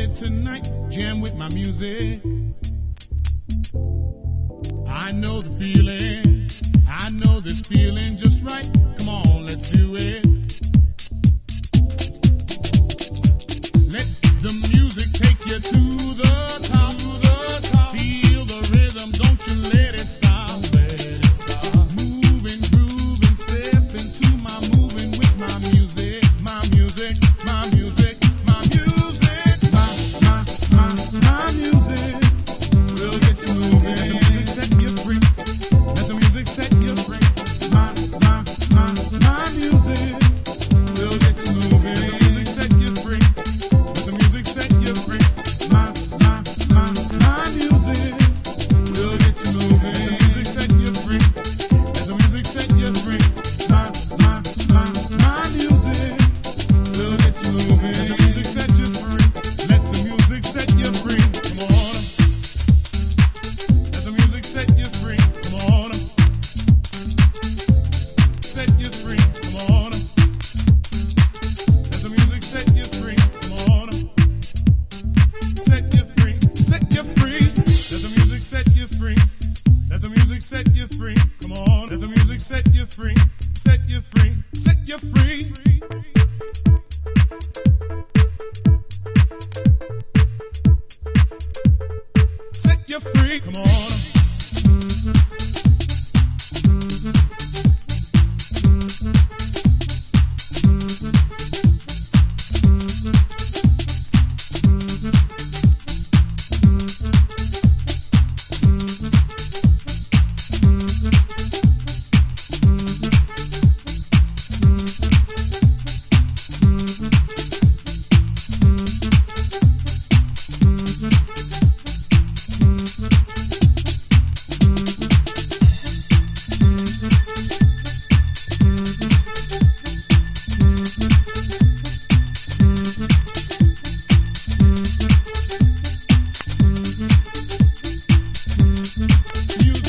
tonight, jam with my music. I know the feeling, I know this feeling just right. Come on, let's do it. Let the music take you to the top, Feel the rhythm, don't you let it stop. Moving, grooving, step into my moving with my music, my music, my music, my music, my music. We'll get you moving. Let the music set you free. Let the music set you free. My music. We'll get you moving. Let the music set you free. Let the music set you free. My music. We'll get you moving. Let the music set you free. Let the music set you free. My music. We'll get you moving. Let the music set you free. Let the music set you free. Come on. Let the music set you free. Come on. Set you free. Come on. Let the music set you free. Come on. Set you free. Set you free. Let the music set you free. Let the music set you free. Come on. Let the music set you free. Set you free. Set you free.